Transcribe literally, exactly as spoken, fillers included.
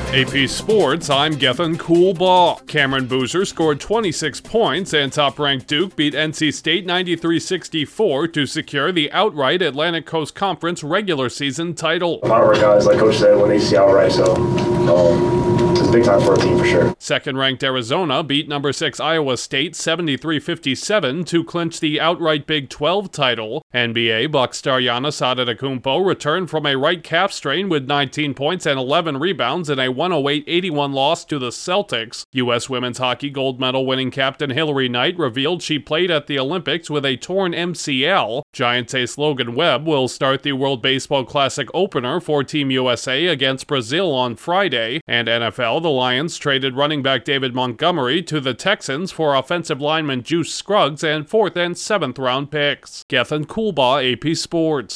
A P Sports, I'm Gethin Coolbaugh. Cameron Boozer scored twenty-six points, and top-ranked Duke beat N C State ninety-three sixty-four to secure the outright Atlantic Coast Conference regular season title. A lot of our guys, like Coach said, win A C C outright, so um, it's big time for our team for sure. Second-ranked Arizona beat number six Iowa State seventy-three fifty-seven to clinch the outright Big twelve title. N B A Bucks star Giannis Antetokounmpo returned from a right calf strain with nineteen points and eleven rebounds in a one oh eight eighty-one loss to the Celtics. U S women's hockey gold medal winning captain Hillary Knight revealed she played at the Olympics with a torn M C L. Giants ace Logan Webb will start the World Baseball Classic opener for Team U S A against Brazil on Friday. And N F L, the Lions traded running back David Montgomery to the Texans for offensive lineman Juice Scruggs and fourth and seventh round picks. Gethin Coolbaugh, A P Sports.